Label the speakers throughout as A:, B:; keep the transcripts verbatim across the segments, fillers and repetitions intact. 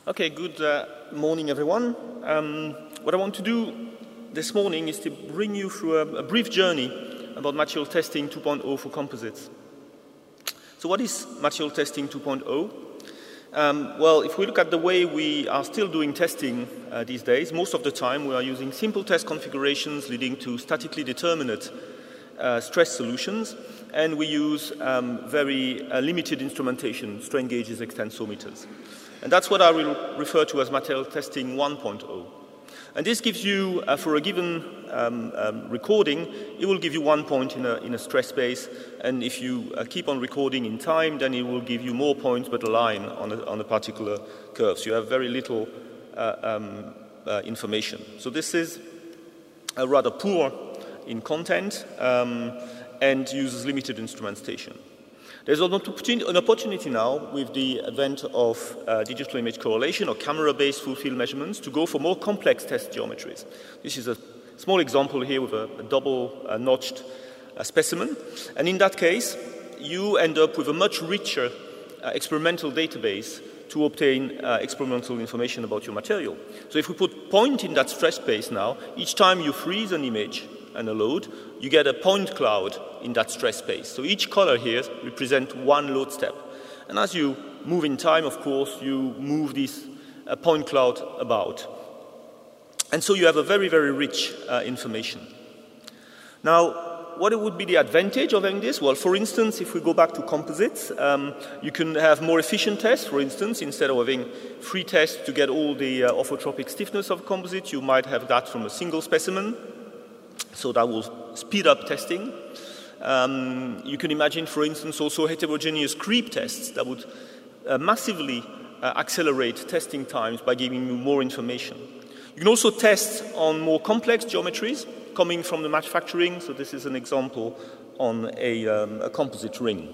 A: Okay, good uh, morning, everyone. Um, what I want to do this morning is to bring you through a, a brief journey about material testing two point oh for composites. So what is material testing two point oh? Um, well, if we look at the way we are still doing testing uh, these days, most of the time we are using simple test configurations leading to statically determinate uh, stress solutions, and we use um, very uh, limited instrumentation, strain gauges, extensometers. And that's what I will refer to as material testing one point oh. And this gives you, uh, for a given um, um, recording, it will give you one point in a, in a stress space. And if you uh, keep on recording in time, then it will give you more points, but a line on a, on a particular curve. So you have very little uh, um, uh, information. So this is uh, rather poor in content um, and uses limited instrumentation. There's an opportunity now with the advent of uh, digital image correlation or camera-based full field measurements to go for more complex test geometries. This is a small example here with a, a double uh, notched uh, specimen. And in that case, you end up with a much richer uh, experimental database to obtain uh, experimental information about your material. So if we put point in that stress space now, each time you freeze an image and a load, you get a point cloud in that stress space. So each color here represents one load step. And as you move in time, of course, you move this uh, point cloud about. And so you have a very, very rich uh, information. Now, what would be the advantage of having this? Well, for instance, if we go back to composites, um, you can have more efficient tests. For instance, instead of having three tests to get all the uh, orthotropic stiffness of composite, you might have that from a single specimen. So that will speed up testing. Um, you can imagine, for instance, also heterogeneous creep tests that would uh, massively uh, accelerate testing times by giving you more information. You can also test on more complex geometries coming from the manufacturing. So this is an example on a, um, a composite ring.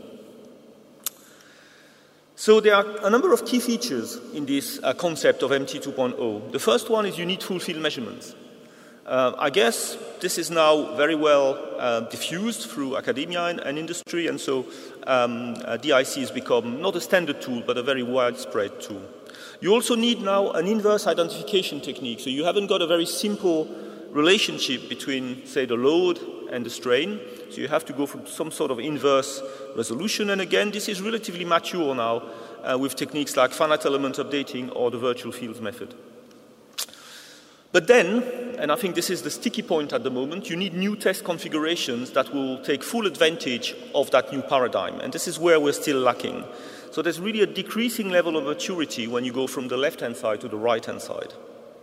A: So there are a number of key features in this uh, concept of M T two point oh. The first one is you need full field measurements. Uh, I guess this is now very well uh, diffused through academia and, and industry, and so um, uh, D I C has become not a standard tool, but a very widespread tool. You also need now an inverse identification technique, so you haven't got a very simple relationship between, say, the load and the strain, so you have to go for some sort of inverse resolution, and again, this is relatively mature now uh, with techniques like finite element updating or the virtual fields method. But then, and I think this is the sticky point at the moment, you need new test configurations that will take full advantage of that new paradigm. And this is where we're still lacking. So there's really a decreasing level of maturity when you go from the left-hand side to the right-hand side.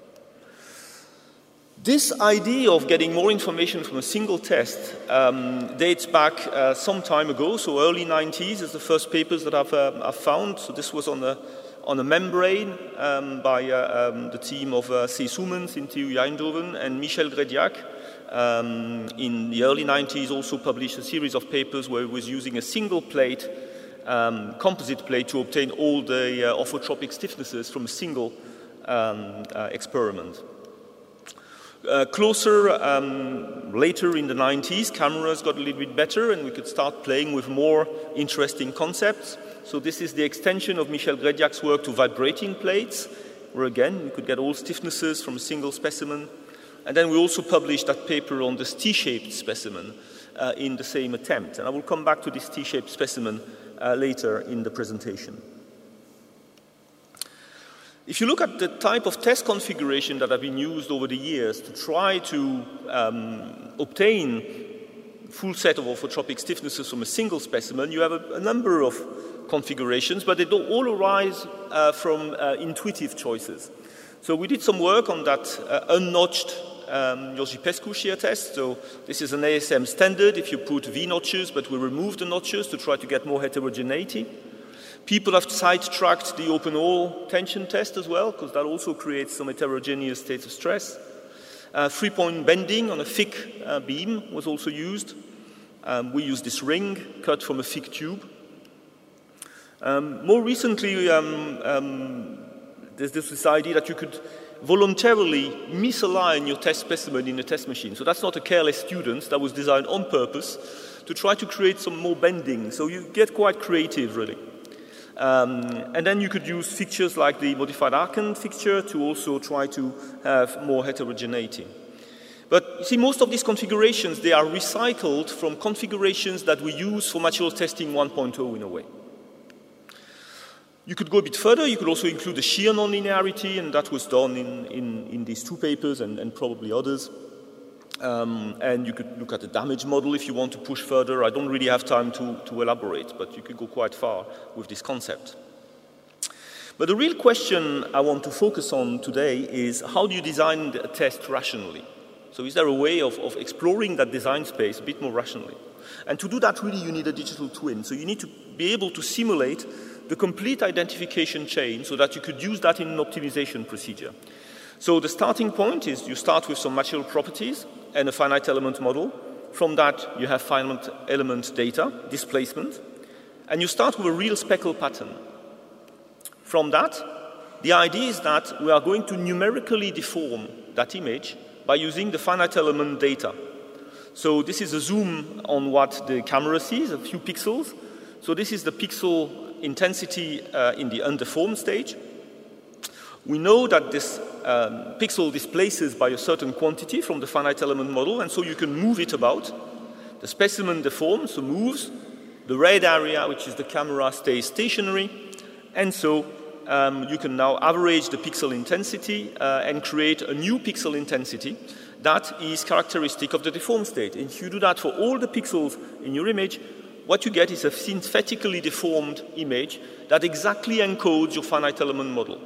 A: This idea of getting more information from a single test um, dates back uh, some time ago, so early nineties is the first papers that I've, uh, I've found. So this was on the on a membrane um, by uh, um, the team of uh, Cees Hoemans in T U Eindhoven, and Michel Grediak um, in the early nineties also published a series of papers where he was using a single plate, um, composite plate, to obtain all the uh, orthotropic stiffnesses from a single um, uh, experiment. Uh, closer, um, later in the nineties, cameras got a little bit better and we could start playing with more interesting concepts. So this is the extension of Michel Grediak's work to vibrating plates, where again, we could get all stiffnesses from a single specimen. And then we also published that paper on this T-shaped specimen uh, in the same attempt. And I will come back to this T-shaped specimen uh, later in the presentation. If you look at the type of test configuration that have been used over the years to try to um, obtain full set of orthotropic stiffnesses from a single specimen, you have a, a number of configurations, but they don't all arise uh, from uh, intuitive choices. So we did some work on that uh, unnotched um, Georgi-Pescu shear test. So this is an A S M standard if you put V notches, but we remove the notches to try to get more heterogeneity. People have sidetracked the open hole tension test as well, because that also creates some heterogeneous states of stress. Uh, three-point bending on a thick uh, beam was also used. Um, we used this ring cut from a thick tube. Um, more recently, um, um, there's this idea that you could voluntarily misalign your test specimen in a test machine. So that's not a careless student. That was designed on purpose to try to create some more bending. So you get quite creative, really. Um, and then you could use fixtures like the modified Archon fixture to also try to have more heterogeneity. But you see, most of these configurations, they are recycled from configurations that we use for material testing one point oh in a way. You could go a bit further. You could also include the shear nonlinearity, and that was done in, in, in these two papers and, and probably others. Um, and you could look at the damage model if you want to push further. I don't really have time to, to elaborate, but you could go quite far with this concept. But the real question I want to focus on today is, how do you design a test rationally? So is there a way of, of exploring that design space a bit more rationally? And to do that, really, you need a digital twin. So you need to be able to simulate the complete identification chain so that you could use that in an optimization procedure. So the starting point is you start with some material properties and a finite element model. From that, you have finite element data, displacement, and you start with a real speckle pattern. From that, the idea is that we are going to numerically deform that image by using the finite element data. So this is a zoom on what the camera sees, a few pixels. So this is the pixel intensity uh, in the undeformed stage. We know that this um, pixel displaces by a certain quantity from the finite element model, and so you can move it about. The specimen deforms, so moves. The red area, which is the camera, stays stationary. And so um, you can now average the pixel intensity uh, and create a new pixel intensity that is characteristic of the deformed state. And if you do that for all the pixels in your image, what you get is a synthetically deformed image that exactly encodes your finite element model.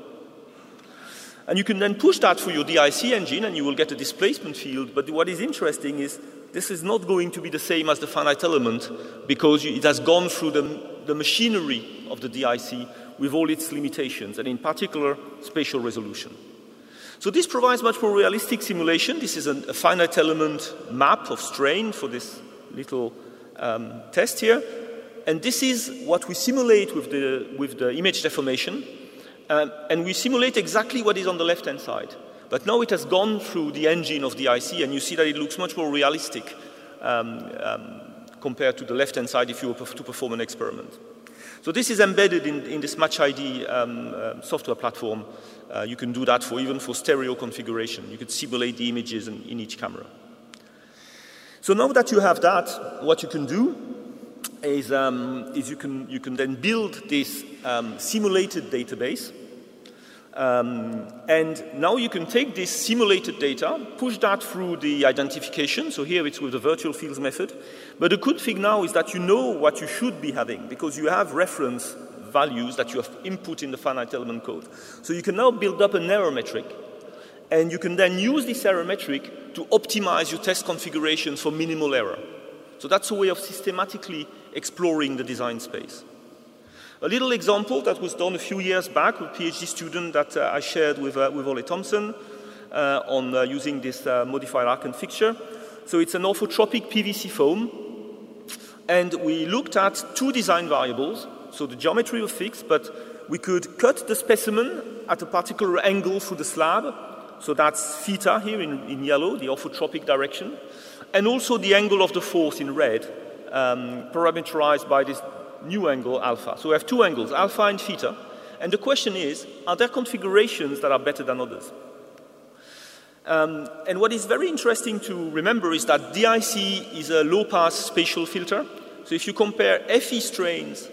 A: And you can then push that through your D I C engine, and you will get a displacement field. But what is interesting is this is not going to be the same as the finite element, because it has gone through the, the machinery of the D I C with all its limitations, and in particular, spatial resolution. So this provides much more realistic simulation. This is a, a finite element map of strain for this little um, test here. And this is what we simulate with the, with the image deformation. Um, and we simulate exactly what is on the left-hand side. But now it has gone through the engine of the I C, and you see that it looks much more realistic um, um, compared to the left-hand side if you were to perform an experiment. So this is embedded in, in this MatchID um, uh, software platform. Uh, you can do that for even for stereo configuration. You could simulate the images in, in each camera. So now that you have that, what you can do is, um, is you, can, you can then build this um, simulated database. Um, and now you can take this simulated data, push that through the identification. So here it's with the virtual fields method. But the good thing now is that you know what you should be having, because you have reference values that you have input in the finite element code. So you can now build up an error metric, and you can then use this error metric to optimize your test configurations for minimal error. So that's a way of systematically exploring the design space. A little example that was done a few years back with a PhD student that uh, I shared with, uh, with Ole Thompson uh, on uh, using this uh, modified Archon fixture. So it's an orthotropic P V C foam, and we looked at two design variables. So the geometry was fixed, but we could cut the specimen at a particular angle through the slab. So that's theta here in, in yellow, the orthotropic direction, and also the angle of the force in red, um, parameterized by this new angle alpha. So we have two angles, alpha and theta. And the question is, are there configurations that are better than others? Um, and what is very interesting to remember is that D I C is a low-pass spatial filter. So if you compare F E strains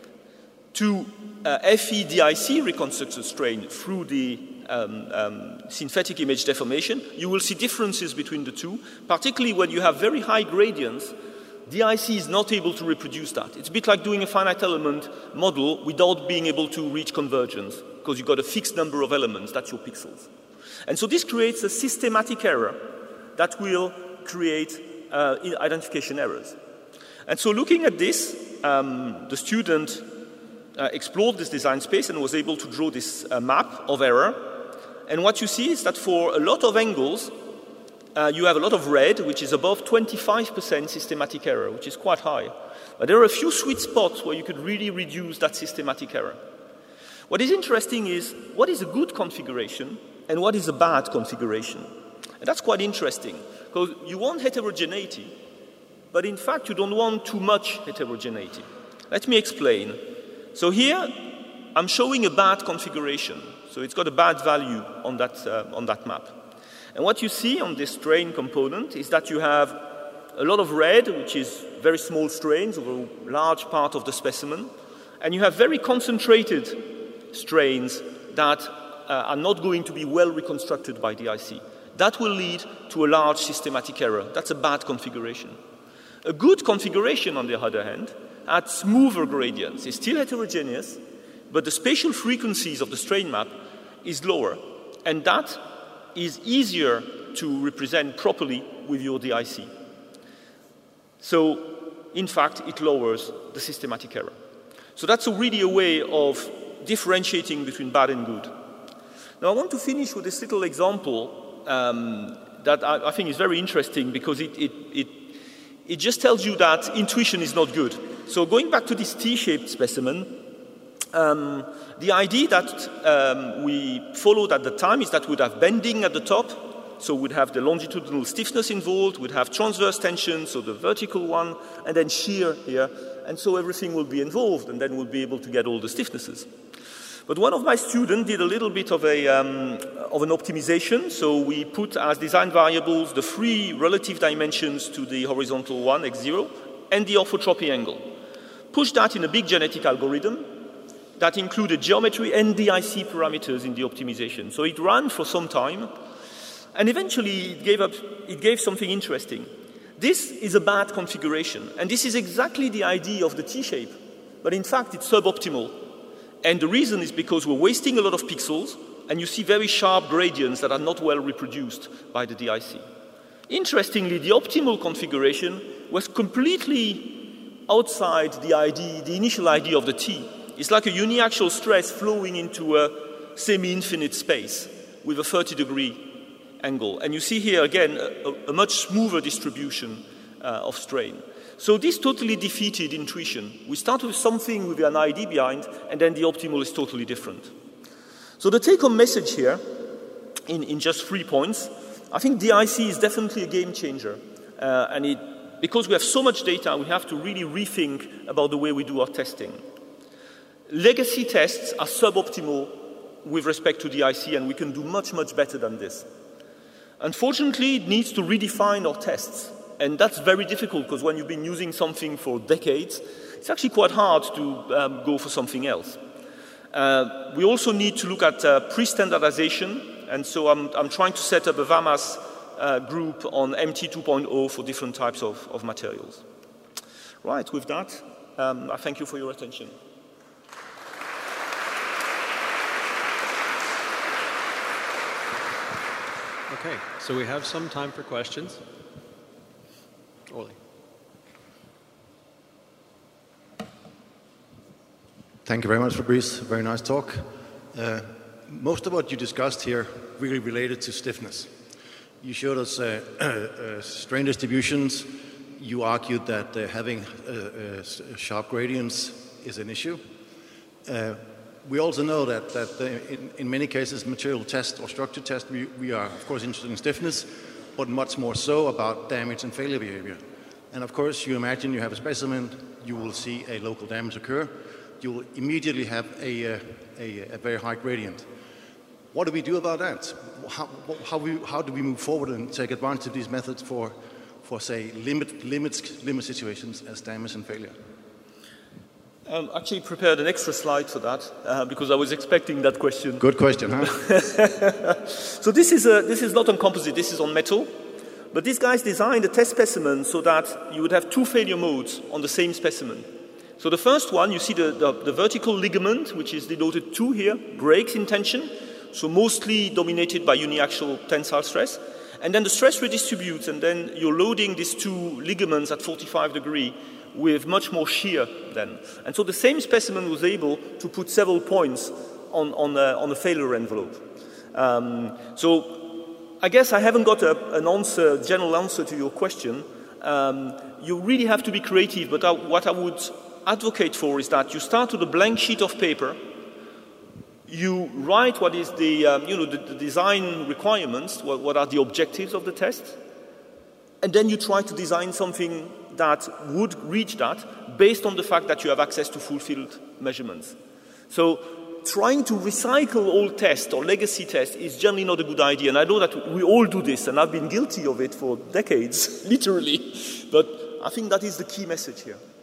A: to uh, F E D I C reconstructed strain through the um, um, synthetic image deformation, you will see differences between the two, particularly when you have very high gradients. D I C is not able to reproduce that. It's a bit like doing a finite element model without being able to reach convergence, because you've got a fixed number of elements, that's your pixels. And so this creates a systematic error that will create uh, identification errors. And so looking at this, um, the student uh, explored this design space and was able to draw this uh, map of error. And what you see is that for a lot of angles, Uh, you have a lot of red, which is above twenty-five percent systematic error, which is quite high. But there are a few sweet spots where you could really reduce that systematic error. What is interesting is, what is a good configuration and what is a bad configuration? And that's quite interesting, because you want heterogeneity, but in fact you don't want too much heterogeneity. Let me explain. So here I'm showing a bad configuration. So it's got a bad value on that, uh, on that map. And what you see on this strain component is that you have a lot of red, which is very small strains over a large part of the specimen, and you have very concentrated strains that uh, are not going to be well reconstructed by D I C. That will lead to a large systematic error. That's a bad configuration. A good configuration, on the other hand, had smoother gradients. It's still heterogeneous, but the spatial frequencies of the strain map is lower, and that is easier to represent properly with your D I C. So, in fact, it lowers the systematic error. So that's a really a way of differentiating between bad and good. Now, I want to finish with this little example um, that I, I think is very interesting because it, it, it, it just tells you that intuition is not good. So going back to this T-shaped specimen, um, the idea that um, we followed at the time is that we'd have bending at the top, so we'd have the longitudinal stiffness involved, we'd have transverse tension, so the vertical one, and then shear here, and so everything will be involved, and then we'll be able to get all the stiffnesses. But one of my students did a little bit of, a, um, of an optimization, so we put as design variables the three relative dimensions to the horizontal one, x zero, and the orthotropy angle. Push that in a big genetic algorithm that included geometry and D I C parameters in the optimization. So it ran for some time, and eventually it gave, up, it gave something interesting. This is a bad configuration, and this is exactly the idea of the T-shape, but in fact it's suboptimal. And the reason is because we're wasting a lot of pixels, and you see very sharp gradients that are not well reproduced by the D I C. Interestingly, the optimal configuration was completely outside the idea, the initial idea of the T. It's like a uniaxial stress flowing into a semi-infinite space with a thirty degree angle. And you see here, again, a, a much smoother distribution uh, of strain. So this totally defeated intuition. We start with something with an idea behind, and then the optimal is totally different. So the take-home message here, in, in just three points, I think D I C is definitely a game changer. Uh, and it, because we have so much data, we have to really rethink about the way we do our testing. Legacy tests are suboptimal with respect to D I C, and we can do much, much better than this. Unfortunately, it needs to redefine our tests. And that's very difficult, because when you've been using something for decades, it's actually quite hard to um, go for something else. Uh, we also need to look at uh, pre-standardization, and so I'm, I'm trying to set up a VAMAS uh, group on M T two point oh for different types of, of materials. Right, with that, um, I thank you for your attention.
B: Okay, so we have some time for questions. Ole.
C: Thank you very much, Fabrice. Very nice talk. Uh, most of what you discussed here really related to stiffness. You showed us uh, uh, strain distributions. You argued that uh, having uh, uh, sharp gradients is an issue. Uh, we also know that, that uh, in, in many cases, material test or structure test, we, we are, of course, interested in stiffness, but much more so about damage and failure behavior. And of course, you imagine you have a specimen, you will see a local damage occur, you will immediately have a, a, a very high gradient. What do we do about that? How, how, we, how do we move forward and take advantage of these methods for, for say, limit, limit, limit situations as damage and failure?
A: Um, actually prepared an extra slide for that, uh, because I was expecting that question.
C: Good question, huh?
A: So this is, a, this is not on composite, this is on metal. But these guys designed a test specimen so that you would have two failure modes on the same specimen. So the first one, you see the, the, the vertical ligament, which is denoted two here, breaks in tension, so mostly dominated by uniaxial tensile stress. And then the stress redistributes, and then you're loading these two ligaments at forty-five degree with much more shear then. And so the same specimen was able to put several points on, on, a, on a failure envelope. Um, so I guess I haven't got a, an answer, general answer to your question. Um, you really have to be creative, but I, what I would advocate for is that you start with a blank sheet of paper, you write what is the, um, you know, the, the design requirements, what, what are the objectives of the test, and then you try to design something that would reach that based on the fact that you have access to full field measurements. So trying to recycle old tests or legacy tests is generally not a good idea. And I know that we all do this, and I've been guilty of it for decades, literally. But I think that is the key message here.